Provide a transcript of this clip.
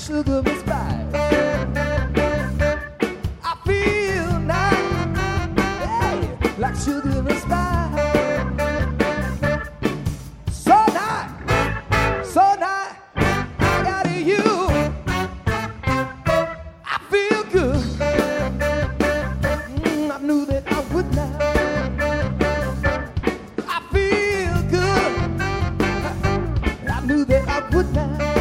sugar and spice. I feel nice, hey, like sugar and spice. So nice, so nice. I got you. I feel good. I knew that I would not. I feel good. I knew that I would not.